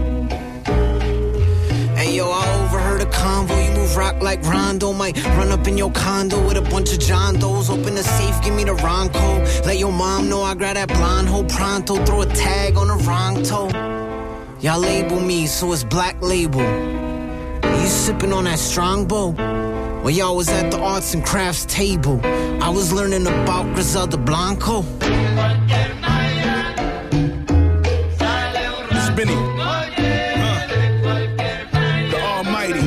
Speaker 22: Hey yo, I overheard a convo. You move rock like Rondo. Might run up in your condo with a bunch of John Does. Open the safe, give me the Ronco. Let your mom know I grab that blonde hoe pronto. Throw a tag on the wrong toe. Y'all label me, so it's Black Label. You sipping on that Strongbow? While y'all was at the arts and crafts table, I was learning about Griselda Blanco.
Speaker 1: It's Benny. The Almighty.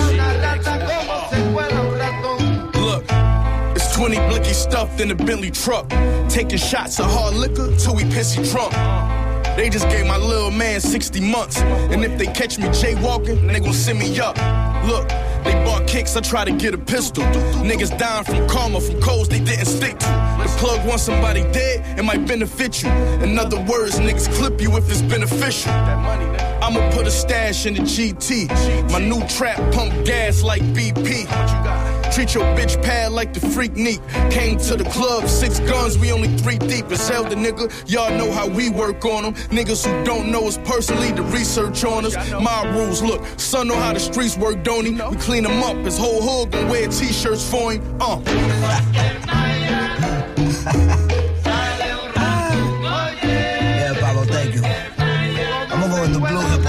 Speaker 1: Look, it's 20 blicky stuffed in a Bentley truck. Taking shots of hard liquor till we pissy drunk. They just gave my little man 60 months. And if they catch me jaywalking, they gon' send me up. Look, they bought kicks, I try to get a pistol. Niggas dying from karma, from codes they didn't stick to. The plug wants somebody dead, it might benefit you. In other words, niggas clip you if it's beneficial. I'ma put a stash in the GT. My new trap pump gas like BP. Treat your bitch pad like the freak neat. Came to the club, 6 guns, we only 3 deep. It's hell the nigga, y'all know how we work on them. Niggas who don't know us personally, the research on us. My rules, look, son know how the streets work, don't he? We clean him up, his whole hood gon' wear t-shirts for him.
Speaker 22: Yeah, Pablo, thank you. I'ma go with the blue hippo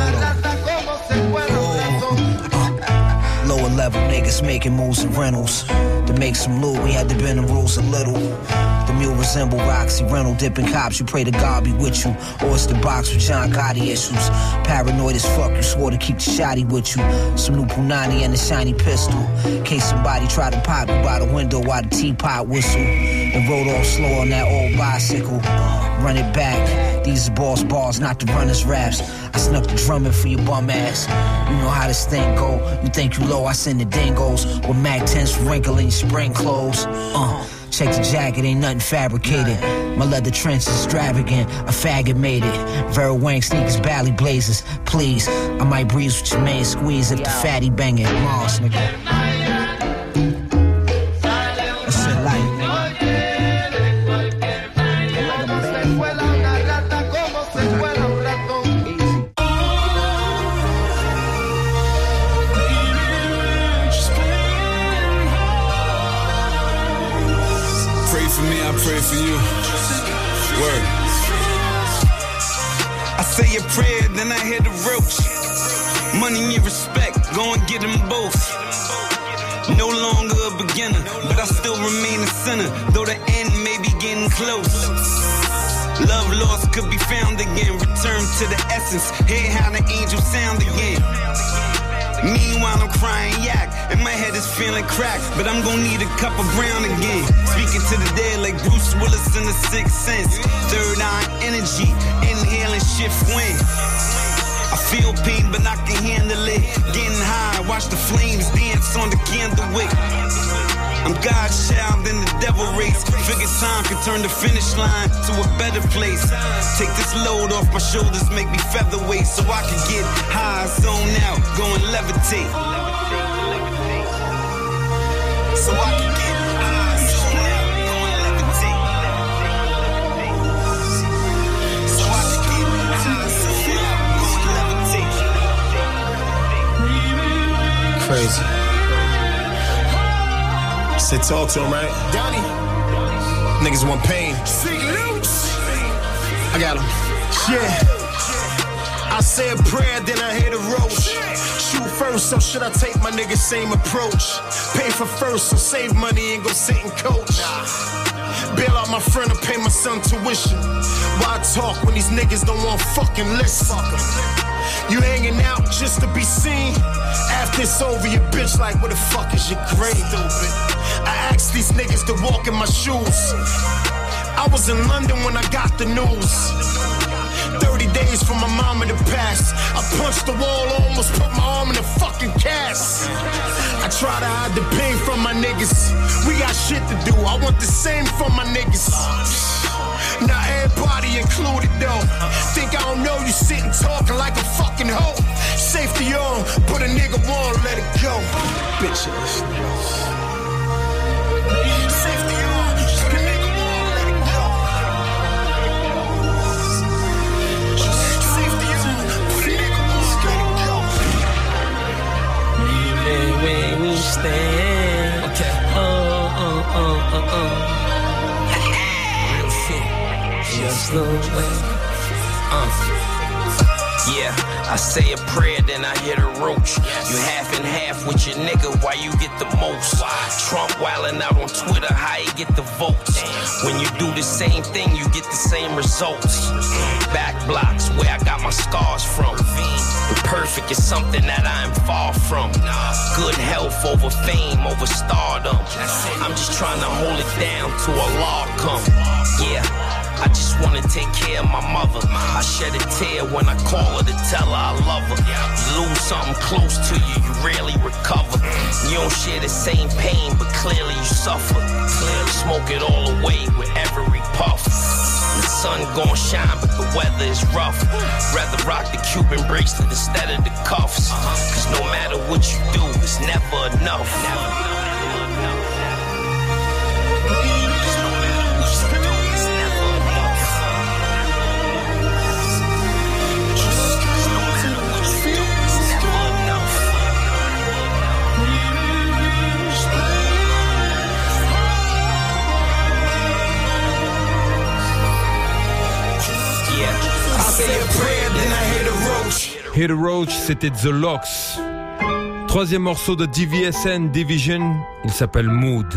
Speaker 22: though. Lower level niggas making moves and rentals. To make some loot, we had to bend the rules a little. The mule resemble Roxy Rental, dipping cops. You pray to God be with you, or it's the box with John Gotti issues. Paranoid as fuck, you swore to keep the shotty with you. Some new Punani and a shiny pistol. In case somebody try to pop you by the window while the teapot whistle. And rode off slow on that old bicycle. Run it back. These are boss bars, not the runners raps. I snuck the drumming for your bum ass. You know how this thing go. You think you low, I send the dingoes. With Mac 10s for wrinkling your spring clothes. Check the jacket, ain't nothing fabricated. My leather trench is extravagant, a faggot made it. Vera Wang sneakers, Bally Blazers. Please, I might breeze with your main squeeze if the fatty banging. Mars, nigga. That's it light, nigga.
Speaker 6: I pray for you. Word.
Speaker 9: I say a prayer, then I hear the roach. Money and respect, go and get them both. No longer a beginner, but I still remain a sinner, though the end may be getting close. Love lost could be found again. Return to the essence, hear how the angels sound again. Meanwhile, I'm crying yak, and my head is feeling cracked, but I'm gonna need a cup of brown again. Speaking to the dead like Bruce Willis in The Sixth Sense. Third eye energy, inhaling shift wind. I feel pain, but I can handle it. Getting high, watch the flames dance on the candle wick. I'm God's child in the devil race. Figure time can turn the finish line to a better place. Take this load off my shoulders, make me featherweight, so I can get high, zone out, go and levitate. So I can get high, zone out, go and levitate. So I can get high, zone out, go and levitate.
Speaker 6: Crazy. Said talk to him, right?
Speaker 1: Donnie.
Speaker 6: Niggas want pain. I got him.
Speaker 23: Yeah. I say a prayer, then I hit a roach. Shoot first, so should I take my niggas same approach? Pay for first, so save money and go sit and coach. Bail out my friend or pay my son tuition. Why talk when these niggas don't want fucking listen? You hanging out just to be seen. After it's over, your bitch like, where the fuck is your grade? I asked these niggas to walk in my shoes. I was in London when I got the news. 30 days for my mama to pass. I punched the wall, almost put my arm in a fucking cast. I try to hide the pain from my niggas. We got shit to do, I want the same from my niggas. Now everybody included though. Think I don't know you sitting talking like a fucking hoe. Safety on, put a nigga on, let it go. Bitch ass niggas. Say
Speaker 8: Real shit. Just the way.
Speaker 11: Yeah, I say a prayer, then I hit a roach. You half and half with your nigga, why you get the most? Trump wildin' out on Twitter, how he get the votes? When you do the same thing, you get the same results. Back blocks, where I got my scars from. Imperfect is something that I am far from. Good health over fame, over stardom. I'm just trying to hold it down till Allah come. Yeah, I just wanna take care of my mother. I shed a tear when I call her to tell her I love her. You lose something close to you, you rarely recover. You don't share the same pain, but clearly you suffer. Clearly smoke it all away with every puff. The sun gon' shine, but the weather is rough. Rather rock the Cuban bracelet instead of the cuffs. Cause no matter what you do, it's never enough.
Speaker 3: Hit a Roach, c'était The Locks. Troisième morceau de DVSN Division, il s'appelle Mood.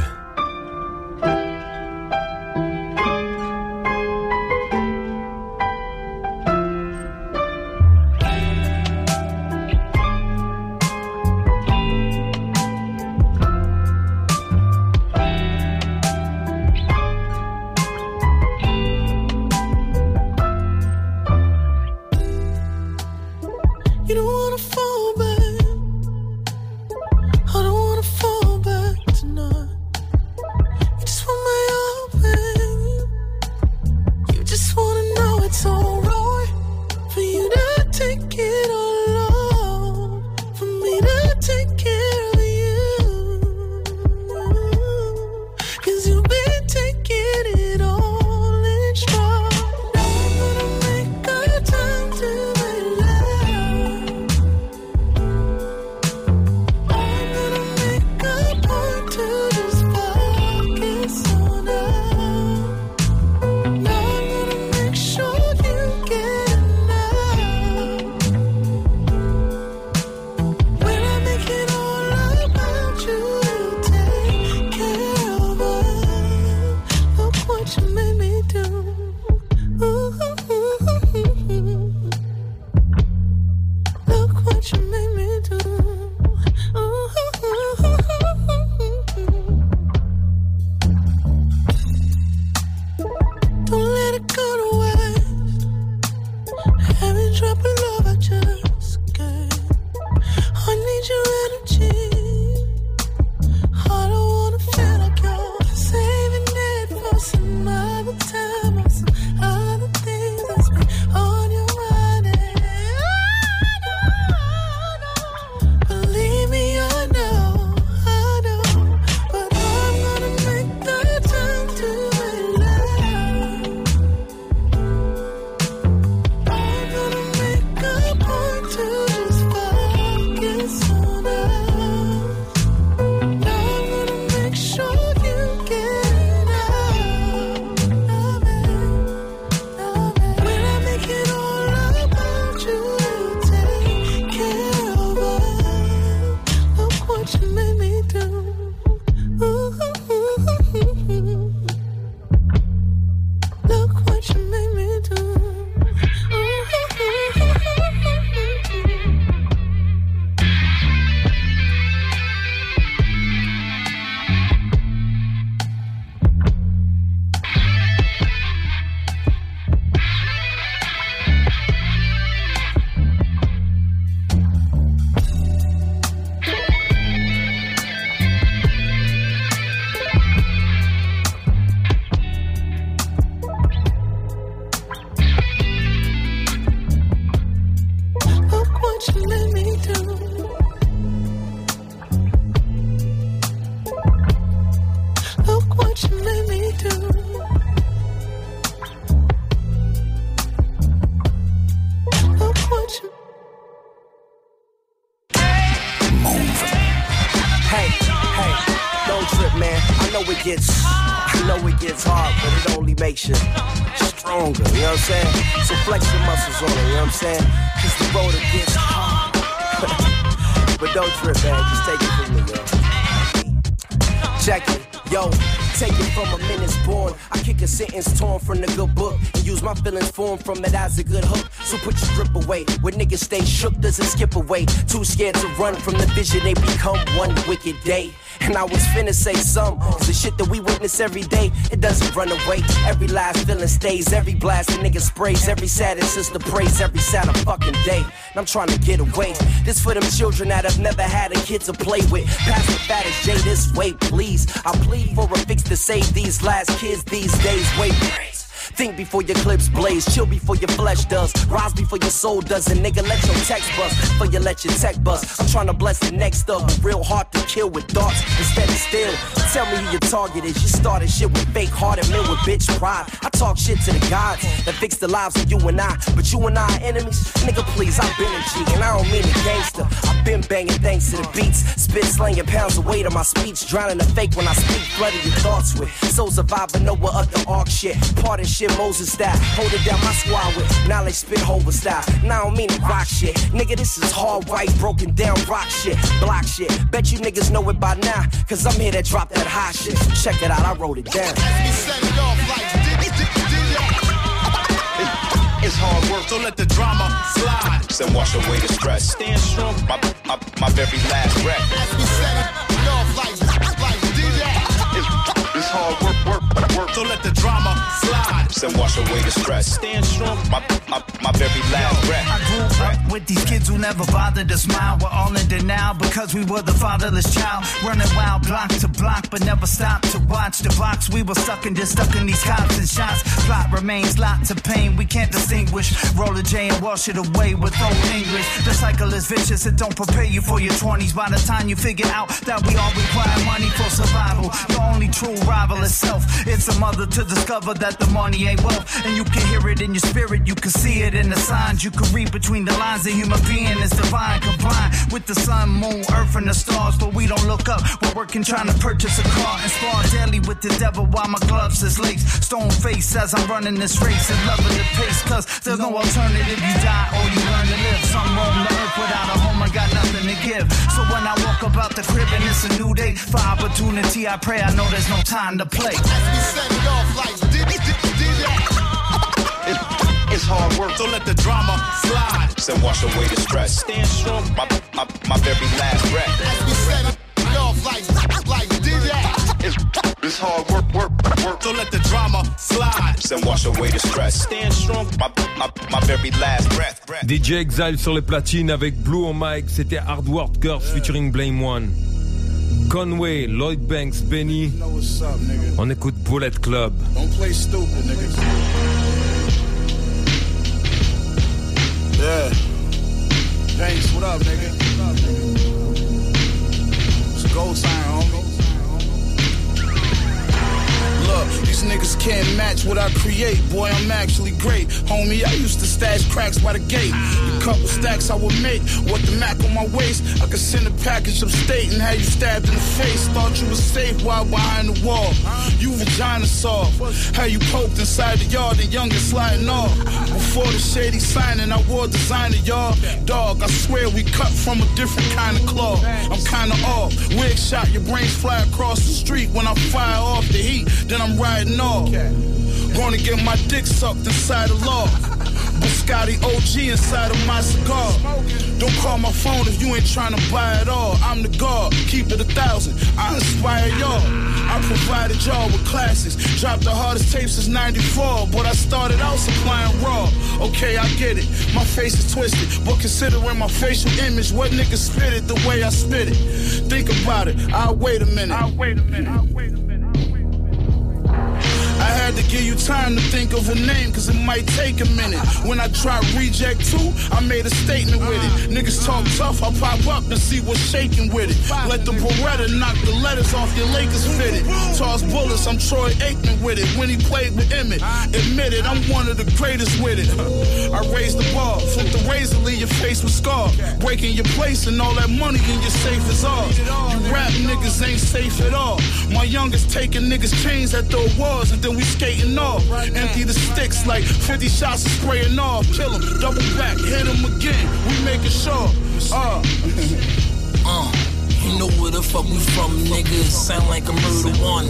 Speaker 5: gets hard, but it only makes you stronger, you know what I'm saying? So flex your muscles on it, you know what I'm saying? Cause the road gets hard. But don't trip, man, just take it from me, yo. Check it, yo. Take it from a minute's born. I kick a sentence torn from the good book and use my feelings formed from it as a good hook. So put your grip away. Where niggas stay shook, doesn't skip away. Too scared to run from the vision, they become one wicked day. And I was finna say some, cause the shit that we witness every day, it doesn't run away. Every last feeling stays, every blast a nigga sprays, every sad sister prays, every sad fucking day. And I'm trying to get away. This for them children that have never had a kid to play with. Pass the fattest J this way, please. I plead for a fix to save these last kids these days. Wait, think before your clips blaze, chill before your flesh does, rise before your soul does, and nigga let your text bust, before you let your tech bust. I'm trying to bless the next up, real hard to kill with thoughts instead of still. Tell me who your target is, you started shit with fake heart and men with bitch pride. I talk shit to the gods that fix the lives of you and I, but you and I are enemies. Nigga please, I've been a G and I don't mean a gangster. I've been banging thanks to the beats, spit slanging pounds of weight on my speech, drowning the fake when I speak, flooding your thoughts with soul survivor, Noah of the ark shit, part and shit Moses style, hold it down my squad with knowledge spit hover style. Now I don't mean to rock shit, nigga this is hard white broken down rock shit, block shit. Bet you niggas know it by now, cause I'm here to drop that hot shit. So check it out, I wrote it down.
Speaker 10: It's hard work, so let the drama slide.
Speaker 6: Then wash away the stress.
Speaker 10: Stand strong,
Speaker 6: my very last breath.
Speaker 10: As we set it off like DJ. It's hard work, so let the drama slide.
Speaker 6: Then wash away the stress.
Speaker 10: Stand strong,
Speaker 6: my very last breath.
Speaker 7: I grew up with these kids who never bothered to smile. We're all in denial because we were the fatherless child. Running wild block to block, but never stopped to watch the box. We were stuck in these cops and shots. Plot remains lots of pain we can't distinguish. Roll a J and wash it away with old English. The cycle is vicious, it don't prepare you for your 20s. By the time you figure out that we all require money for survival, your only true rival is self. It's a mother to discover that the money ain't wealth. And you can hear it in your spirit, you can see it in the signs. You can read between the lines. A human being is divine, combined with the sun, moon, earth, and the stars. But we don't look up, we're working trying to purchase a car and spar daily with the devil while my gloves is laced. Stone face as I'm running this race and loving the pace, cause there's no alternative. You die or you learn to live. Some roam the earth without a home, I got nothing to give. So when I walk about the crib and it's a new day for opportunity, I pray I know there's no time to play.
Speaker 10: As we set it off like it's hard work, so let the drama slide.
Speaker 6: Then wash away the stress.
Speaker 10: Stand strong,
Speaker 6: my very last breath.
Speaker 10: As we set it off like it's hard work, so let the drama slide.
Speaker 6: Then wash away the stress.
Speaker 10: Stand strong,
Speaker 6: my very last breath.
Speaker 3: DJ Exile sur les platines avec Blue on mic, c'était Hard Work Girls featuring Blame One. Conway, Lloyd Banks, Benny. On écoute Bullet Club.
Speaker 23: Don't play stupid, niggas. Yeah. Banks, what up, nigga? It's a gold sign, homie. Look, these niggas can't match what I create. Boy, I'm actually great. Homie, I used to stash cracks by the gate. The couple stacks I would make. What the Mac on my waist? I could send a package upstate and have you stabbed in the face. Thought you was safe while behind the wall. You vagina soft. How you poked inside the yard and youngest sliding off. Before the shady signing, I wore designer, y'all. Dog, I swear we cut from a different kind of cloth. I'm kinda off. Wig shot, your brains fly across the street when I fire off the heat. Then I'm riding off. Gonna get my dick sucked inside the law. Biscotti OG inside of my cigar. Don't call my phone if you ain't trying to buy it all. I'm the god, keep it 1,000. I inspire y'all. I provided y'all with classics. Dropped the hardest tapes since 94, but I started out supplying raw. Okay, I get it. My face is twisted, but considering my facial image, what nigga spit it the way I spit it? Think about it. I'll wait a minute. I had to give you time to think of a name, cause it might take a minute. When I tried Reject 2, I made a statement with it. Niggas talk tough, I pop up to see what's shaking with it. Let the Beretta knock the letters off your Lakers fitted. Toss bullets, I'm Troy Aikman with it. When he played with Emmett, admit it, I'm one of the greatest with it. I raised the bar, flip the razor, leave your face with scar. Breaking your place and all that money in your safe is ours. You rap niggas ain't safe at all.
Speaker 1: My youngest taking niggas chains at the awards, and then we skating off. Empty the sticks like 50 shots of spraying off. Kill him, double back, hit him again. We making sure.
Speaker 8: You know where the fuck we from, niggas. Sound like a murder one.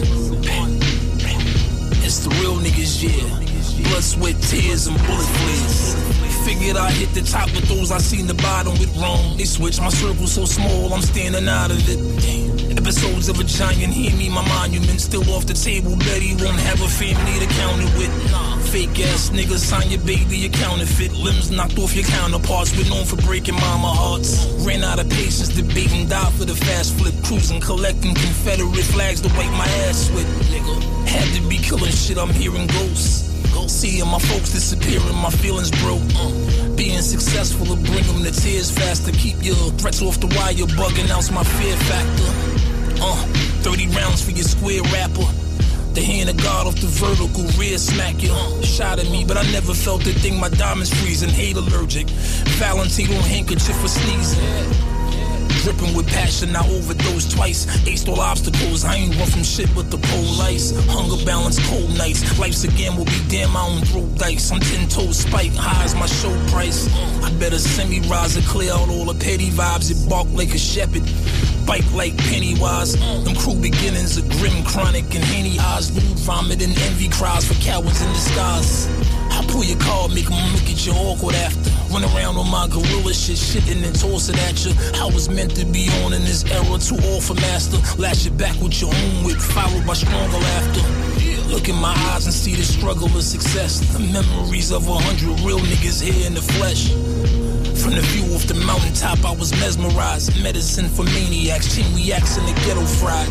Speaker 8: It's the real niggas, yeah. Blood, sweat, tears, and bullet flares. Figured I hit the top with those I seen the bottom with wrong. They switched my circle so small, I'm standing out of it. Episodes of a giant, hear me, my monument still off the table. Bet he won't have a family to count it with. Fake ass niggas, sign your baby, your counterfeit. Limbs knocked off your counterparts. We're known for breaking mama hearts. Ran out of patience, debating, died for the fast flip. Cruising, collecting Confederate flags to wipe my ass with. Nigga, had to be killing shit, I'm hearing ghosts. Seeing my folks disappearing, my feelings broke. Being successful will bring them to tears faster. Keep your threats off the wire, bugging out's my fear factor. 30 rounds for your square rapper. The hand of God off the vertical, rear smack you. Shot at me, but I never felt a thing. My diamonds freezing, hate allergic. Valentino handkerchief for sneezing. Dripping with passion, I overdosed twice. Aced all obstacles, I ain't run from shit but the pole ice. Hunger balance, cold nights. Life's a gamble, be damn, I don't throw dice. I'm 10 toes spike, high as my show price. I better semi-rise to clear out all the petty vibes. It bark like a shepherd, bite like Pennywise. Them crew beginnings are grim, chronic, and henny eyes. Lewd vomit and envy cries for cowards in disguise. I pull your card, make them look at you awkward after. Run around on my gorilla shit, shitting and toss it at you. I was meant to be on in this era, too all for master. Lash it back with your own whip, followed by stronger laughter. Look in my eyes and see the struggle of success. The memories of 100 real niggas here in the flesh. From the view off the mountaintop, I was mesmerized. Medicine for maniacs, chain reacts in the ghetto fried.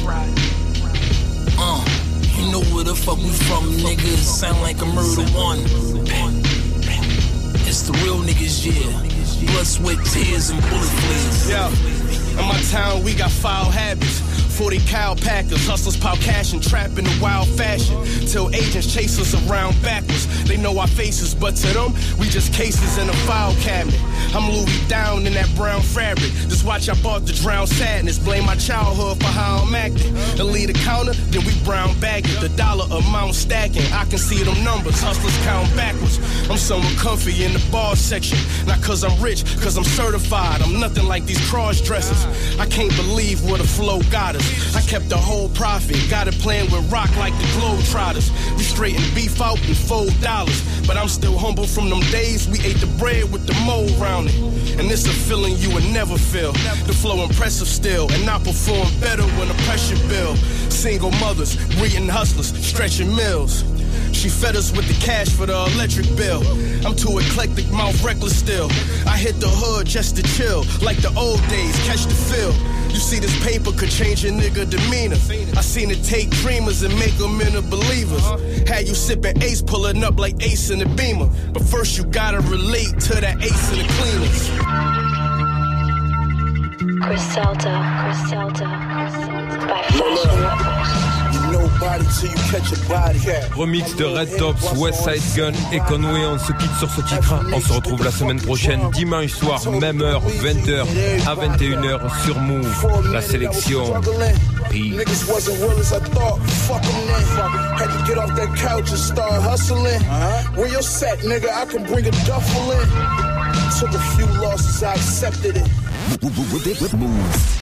Speaker 8: You know where the fuck we from, niggas. Sound like a murder one. It's the real niggas, yeah. Blood, sweat, tears, and bullet flares.
Speaker 1: Yeah, in my town we got foul habits. 40 cow packers, hustlers pile cash and trap in the wild fashion. Till agents chase us around backwards. They know our faces, but to them, we just cases in a file cabinet. I'm Louis down in that brown fabric. Just watch I bought the drown sadness. Blame my childhood for how I'm acting. The lead the counter, then we brown bag it. The dollar amount stacking. I can see them numbers, hustlers count backwards. I'm somewhere comfy in the bar section. Not cause I'm rich, cause I'm certified. I'm nothing like these cross dressers. I can't believe where the flow got us. I kept the whole profit, got it playing with rock like the Globetrotters. We straighten beef out and $4, but I'm still humble from them days we ate the bread with the mold round it. And it's a feeling you would never feel. The flow impressive still, and I perform better when the pressure build. Single mothers, breeding hustlers, stretching mills. She fed us with the cash for the electric bill. I'm too eclectic, mouth reckless still. I hit the hood just to chill, like the old days, catch the feel. You see this paper could change a nigga demeanor. I seen it take dreamers and make them into believers. Had you sipping Ace, pulling up like Ace in the Beamer. But first you gotta relate to that Ace in the Cleaners.
Speaker 4: Griselda, by Fashion Records.
Speaker 3: Remix de Red Tops, Westside Gun et Conway. On se quitte sur ce titre. On se retrouve la semaine prochaine, dimanche soir, même heure, 20h à 21h sur Move. La sélection. Peace.
Speaker 12: Niggas wasn't real as I thought. Fuck them then. Had to get off that couch and start hustling. Where you set, nigga? I can bring a duffel in. Took a few losses, I accepted it.
Speaker 2: Move.